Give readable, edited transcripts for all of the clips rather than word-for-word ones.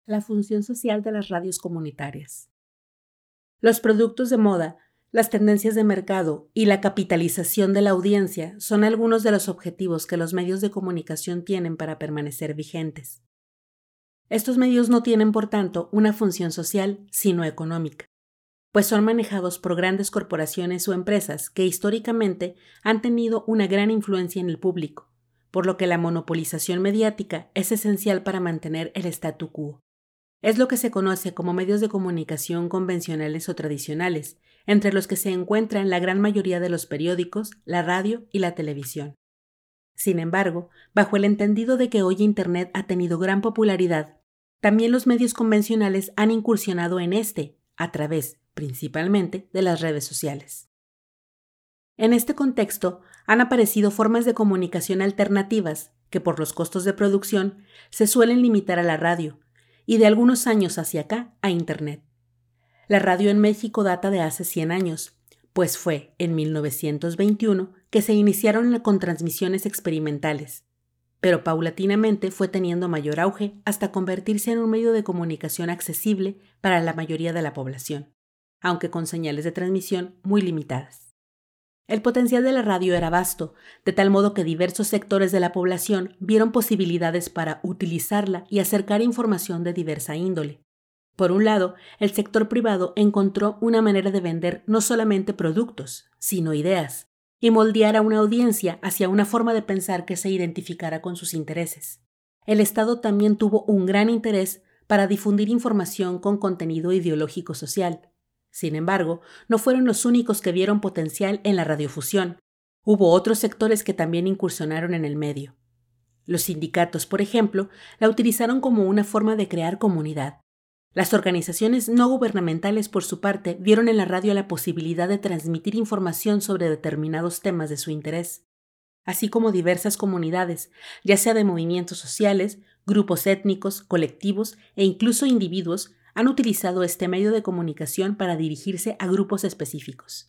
La función social de las radios comunitarias. Los productos de moda, las tendencias de mercado y la capitalización de la audiencia son algunos de los objetivos que los medios de comunicación tienen para permanecer vigentes. Estos medios no tienen, por tanto, una función social, sino económica, pues son manejados por grandes corporaciones o empresas que históricamente han tenido una gran influencia en el público, por lo que la monopolización mediática es esencial para mantener el statu quo. Es lo que se conoce como medios de comunicación convencionales o tradicionales, entre los que se encuentran la gran mayoría de los periódicos, la radio y la televisión. Sin embargo, bajo el entendido de que hoy Internet ha tenido gran popularidad, también los medios convencionales han incursionado en a través, principalmente, de las redes sociales. En este contexto, han aparecido formas de comunicación alternativas que, por los costos de producción, se suelen limitar a la radio, y de algunos años hacia acá a Internet. La radio en México data de hace 100 años, pues fue en 1921 que se iniciaron con transmisiones experimentales, pero paulatinamente fue teniendo mayor auge hasta convertirse en un medio de comunicación accesible para la mayoría de la población, aunque con señales de transmisión muy limitadas. El potencial de la radio era vasto, de tal modo que diversos sectores de la población vieron posibilidades para utilizarla y acercar información de diversa índole. Por un lado, el sector privado encontró una manera de vender no solamente productos, sino ideas, y moldear a una audiencia hacia una forma de pensar que se identificara con sus intereses. El Estado también tuvo un gran interés para difundir información con contenido ideológico social. Sin embargo, no fueron los únicos que vieron potencial en la radiofusión. Hubo otros sectores que también incursionaron en el medio. Los sindicatos, por ejemplo, la utilizaron como una forma de crear comunidad. Las organizaciones no gubernamentales, por su parte, vieron en la radio la posibilidad de transmitir información sobre determinados temas de su interés, así como diversas comunidades, ya sea de movimientos sociales, grupos étnicos, colectivos e incluso individuos, han utilizado este medio de comunicación para dirigirse a grupos específicos.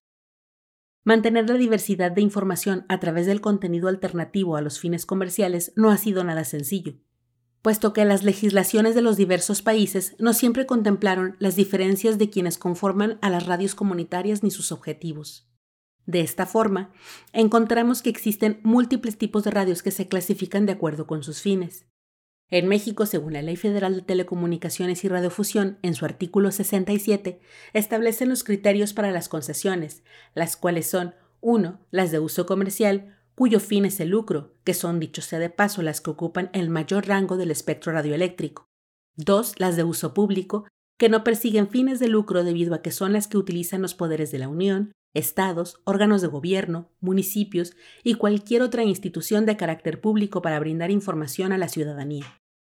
Mantener la diversidad de información a través del contenido alternativo a los fines comerciales no ha sido nada sencillo, puesto que las legislaciones de los diversos países no siempre contemplaron las diferencias de quienes conforman a las radios comunitarias ni sus objetivos. De esta forma, encontramos que existen múltiples tipos de radios que se clasifican de acuerdo con sus fines. En México, según la Ley Federal de Telecomunicaciones y Radiofusión, en su artículo 67, establecen los criterios para las concesiones, las cuales son 1. Las de uso comercial, cuyo fin es el lucro, que son, dicho sea de paso, las que ocupan el mayor rango del espectro radioeléctrico. 2. Las de uso público, que no persiguen fines de lucro debido a que son las que utilizan los poderes de la Unión, estados, órganos de gobierno, municipios y cualquier otra institución de carácter público para brindar información a la ciudadanía.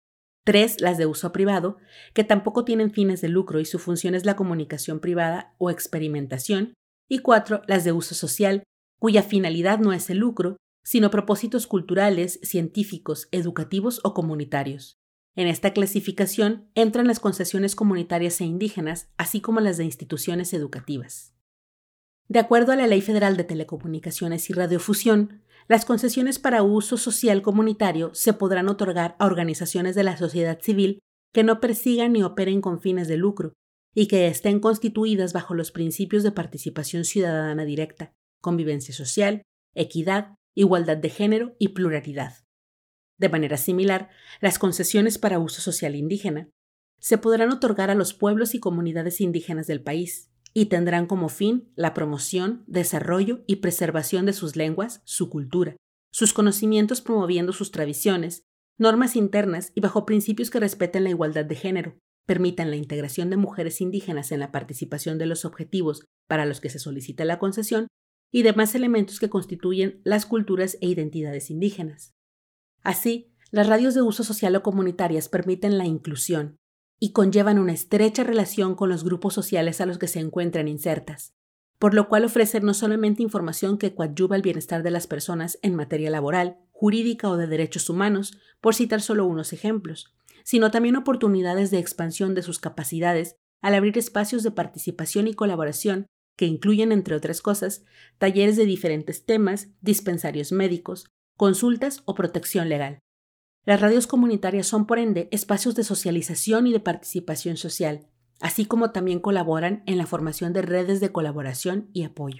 3. Las de uso privado, que tampoco tienen fines de lucro y su función es la comunicación privada o experimentación. Y 4. Las de uso social, cuya finalidad no es el lucro, sino propósitos culturales, científicos, educativos o comunitarios. En esta clasificación entran las concesiones comunitarias e indígenas, así como las de instituciones educativas. De acuerdo a la Ley Federal de Telecomunicaciones y Radiofusión, las concesiones para uso social comunitario se podrán otorgar a organizaciones de la sociedad civil que no persigan ni operen con fines de lucro y que estén constituidas bajo los principios de participación ciudadana directa, convivencia social, equidad, igualdad de género y pluralidad. De manera similar, las concesiones para uso social indígena se podrán otorgar a los pueblos y comunidades indígenas del país, y tendrán como fin la promoción, desarrollo y preservación de sus lenguas, su cultura, sus conocimientos promoviendo sus tradiciones, normas internas y bajo principios que respeten la igualdad de género, permitan la integración de mujeres indígenas en la participación de los objetivos para los que se solicita la concesión y demás elementos que constituyen las culturas e identidades indígenas. Así, las radios de uso social o comunitarias permiten la inclusión y conllevan una estrecha relación con los grupos sociales a los que se encuentran insertas, por lo cual ofrecen no solamente información que coadyuva el bienestar de las personas en materia laboral, jurídica o de derechos humanos, por citar solo unos ejemplos, sino también oportunidades de expansión de sus capacidades al abrir espacios de participación y colaboración que incluyen, entre otras cosas, talleres de diferentes temas, dispensarios médicos, consultas o protección legal. Las radios comunitarias son, por ende, espacios de socialización y de participación social, así como también colaboran en la formación de redes de colaboración y apoyo.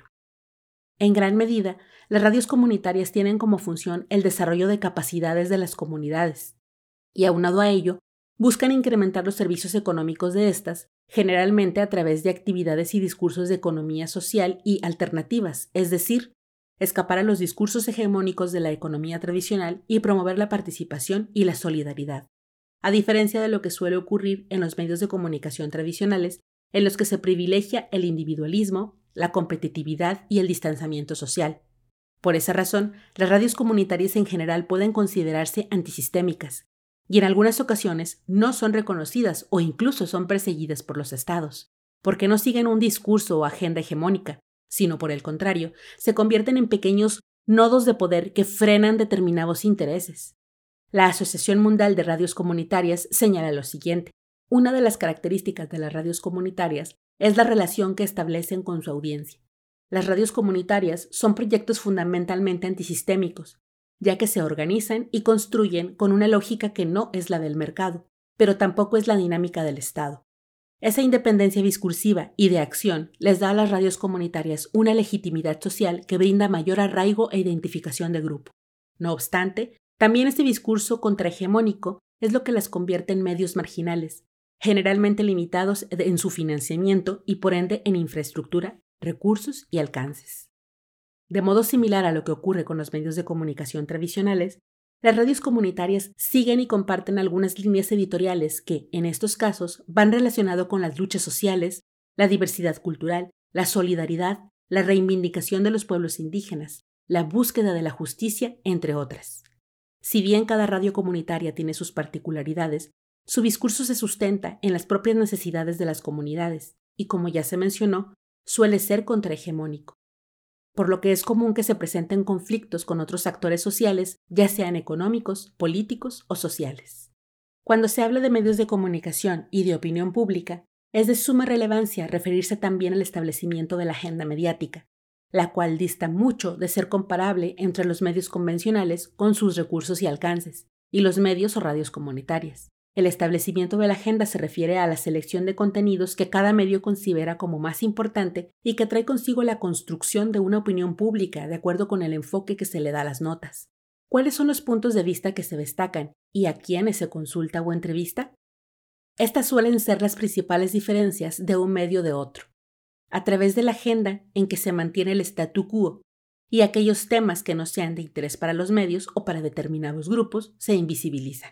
En gran medida, las radios comunitarias tienen como función el desarrollo de capacidades de las comunidades, y aunado a ello, buscan incrementar los servicios económicos de estas, generalmente a través de actividades y discursos de economía social y alternativas, es decir, escapar a los discursos hegemónicos de la economía tradicional y promover la participación y la solidaridad, a diferencia de lo que suele ocurrir en los medios de comunicación tradicionales, en los que se privilegia el individualismo, la competitividad y el distanciamiento social. Por esa razón, las radios comunitarias en general pueden considerarse antisistémicas, y en algunas ocasiones no son reconocidas o incluso son perseguidas por los estados, porque no siguen un discurso o agenda hegemónica, sino por el contrario, se convierten en pequeños nodos de poder que frenan determinados intereses. La Asociación Mundial de Radios Comunitarias señala lo siguiente: una de las características de las radios comunitarias es la relación que establecen con su audiencia. Las radios comunitarias son proyectos fundamentalmente antisistémicos, ya que se organizan y construyen con una lógica que no es la del mercado, pero tampoco es la dinámica del Estado. Esa independencia discursiva y de acción les da a las radios comunitarias una legitimidad social que brinda mayor arraigo e identificación de grupo. No obstante, también este discurso contrahegemónico es lo que las convierte en medios marginales, generalmente limitados en su financiamiento y por ende en infraestructura, recursos y alcances. De modo similar a lo que ocurre con los medios de comunicación tradicionales, las radios comunitarias siguen y comparten algunas líneas editoriales que, en estos casos, van relacionadas con las luchas sociales, la diversidad cultural, la solidaridad, la reivindicación de los pueblos indígenas, la búsqueda de la justicia, entre otras. Si bien cada radio comunitaria tiene sus particularidades, su discurso se sustenta en las propias necesidades de las comunidades y, como ya se mencionó, suele ser contrahegemónico, por lo que es común que se presenten conflictos con otros actores sociales, ya sean económicos, políticos o sociales. Cuando se habla de medios de comunicación y de opinión pública, es de suma relevancia referirse también al establecimiento de la agenda mediática, la cual dista mucho de ser comparable entre los medios convencionales con sus recursos y alcances, y los medios o radios comunitarias. El establecimiento de la agenda se refiere a la selección de contenidos que cada medio considera como más importante y que trae consigo la construcción de una opinión pública de acuerdo con el enfoque que se le da a las notas. ¿Cuáles son los puntos de vista que se destacan y a quiénes se consulta o entrevista? Estas suelen ser las principales diferencias de un medio de otro, a través de la agenda en que se mantiene el statu quo y aquellos temas que no sean de interés para los medios o para determinados grupos se invisibilizan.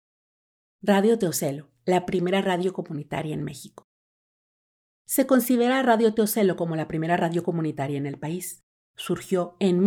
Radio Teocelo, la primera radio comunitaria en México. Se considera a Radio Teocelo como la primera radio comunitaria en el país. Surgió en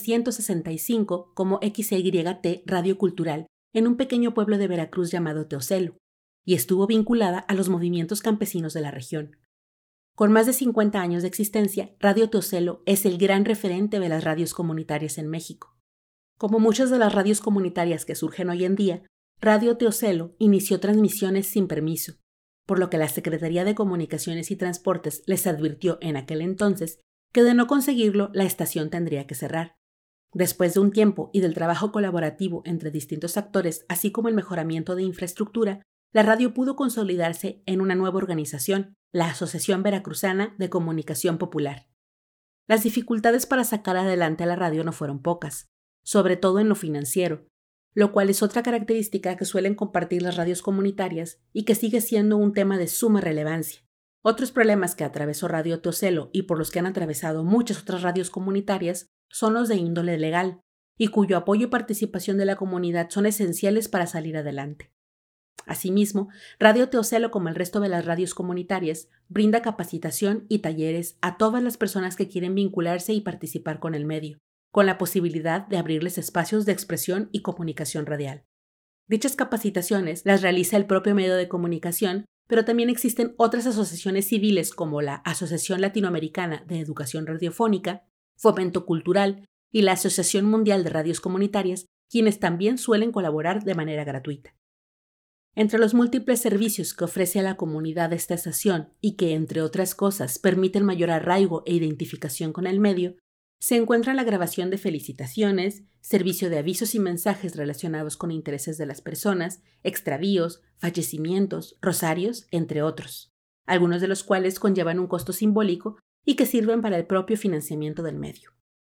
1965 como XYT Radio Cultural en un pequeño pueblo de Veracruz llamado Teocelo, y estuvo vinculada a los movimientos campesinos de la región. Con más de 50 años de existencia, Radio Teocelo es el gran referente de las radios comunitarias en México. Como muchas de las radios comunitarias que surgen hoy en día, Radio Teocelo inició transmisiones sin permiso, por lo que la Secretaría de Comunicaciones y Transportes les advirtió en aquel entonces que de no conseguirlo la estación tendría que cerrar. Después de un tiempo y del trabajo colaborativo entre distintos actores, así como el mejoramiento de infraestructura, la radio pudo consolidarse en una nueva organización, la Asociación Veracruzana de Comunicación Popular. Las dificultades para sacar adelante a la radio no fueron pocas, sobre todo en lo financiero, lo cual es otra característica que suelen compartir las radios comunitarias y que sigue siendo un tema de suma relevancia. Otros problemas que atravesó Radio Teocelo y por los que han atravesado muchas otras radios comunitarias son los de índole legal, y cuyo apoyo y participación de la comunidad son esenciales para salir adelante. Asimismo, Radio Teocelo, como el resto de las radios comunitarias, brinda capacitación y talleres a todas las personas que quieren vincularse y participar con el medio, con la posibilidad de abrirles espacios de expresión y comunicación radial. Dichas capacitaciones las realiza el propio medio de comunicación, pero también existen otras asociaciones civiles como la Asociación Latinoamericana de Educación Radiofónica, Fomento Cultural y la Asociación Mundial de Radios Comunitarias, quienes también suelen colaborar de manera gratuita. Entre los múltiples servicios que ofrece a la comunidad esta estación y que, entre otras cosas, permiten mayor arraigo e identificación con el medio, se encuentra la grabación de felicitaciones, servicio de avisos y mensajes relacionados con intereses de las personas, extravíos, fallecimientos, rosarios, entre otros, algunos de los cuales conllevan un costo simbólico y que sirven para el propio financiamiento del medio.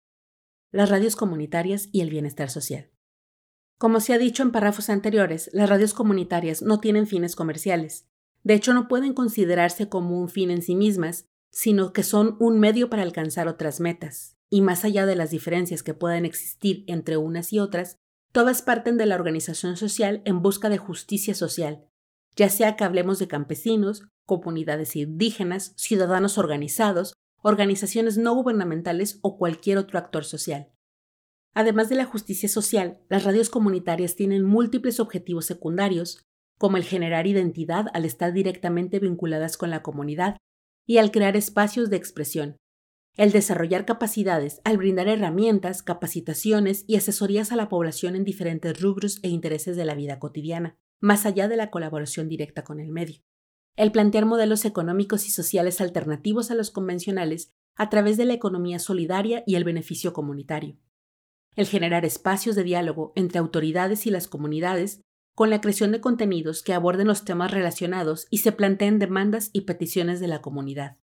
Las radios comunitarias y el bienestar social. Como se ha dicho en párrafos anteriores, las radios comunitarias no tienen fines comerciales. De hecho, no pueden considerarse como un fin en sí mismas, sino que son un medio para alcanzar otras metas. Y más allá de las diferencias que puedan existir entre unas y otras, todas parten de la organización social en busca de justicia social, ya sea que hablemos de campesinos, comunidades indígenas, ciudadanos organizados, organizaciones no gubernamentales o cualquier otro actor social. Además de la justicia social, las radios comunitarias tienen múltiples objetivos secundarios, como el generar identidad al estar directamente vinculadas con la comunidad y al crear espacios de expresión, el desarrollar capacidades al brindar herramientas, capacitaciones y asesorías a la población en diferentes rubros e intereses de la vida cotidiana, más allá de la colaboración directa con el medio, el plantear modelos económicos y sociales alternativos a los convencionales a través de la economía solidaria y el beneficio comunitario, el generar espacios de diálogo entre autoridades y las comunidades con la creación de contenidos que aborden los temas relacionados y se planteen demandas y peticiones de la comunidad.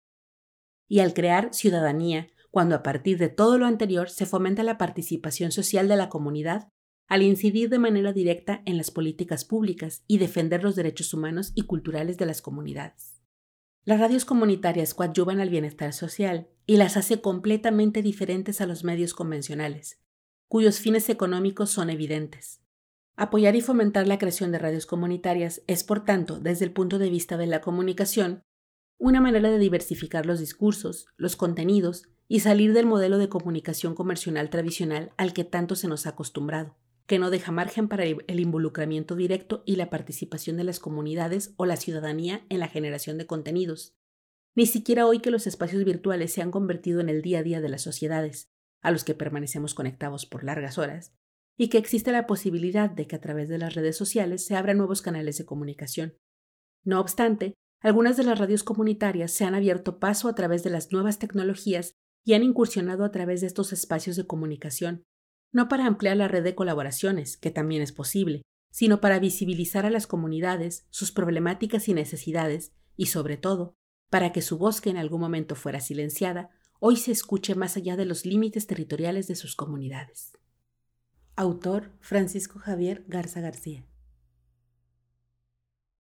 Y al crear ciudadanía, cuando a partir de todo lo anterior se fomenta la participación social de la comunidad, al incidir de manera directa en las políticas públicas y defender los derechos humanos y culturales de las comunidades. Las radios comunitarias coadyuvan al bienestar social y las hace completamente diferentes a los medios convencionales, cuyos fines económicos son evidentes. Apoyar y fomentar la creación de radios comunitarias es, por tanto, desde el punto de vista de la comunicación, una manera de diversificar los discursos, los contenidos y salir del modelo de comunicación comercial tradicional al que tanto se nos ha acostumbrado, que no deja margen para el involucramiento directo y la participación de las comunidades o la ciudadanía en la generación de contenidos. Ni siquiera hoy que los espacios virtuales se han convertido en el día a día de las sociedades, a los que permanecemos conectados por largas horas, y que existe la posibilidad de que a través de las redes sociales se abran nuevos canales de comunicación. No obstante, algunas de las radios comunitarias se han abierto paso a través de las nuevas tecnologías y han incursionado a través de estos espacios de comunicación, no para ampliar la red de colaboraciones, que también es posible, sino para visibilizar a las comunidades, sus problemáticas y necesidades, y sobre todo, para que su voz, que en algún momento fuera silenciada, hoy se escuche más allá de los límites territoriales de sus comunidades. Autor Francisco Javier Garza García.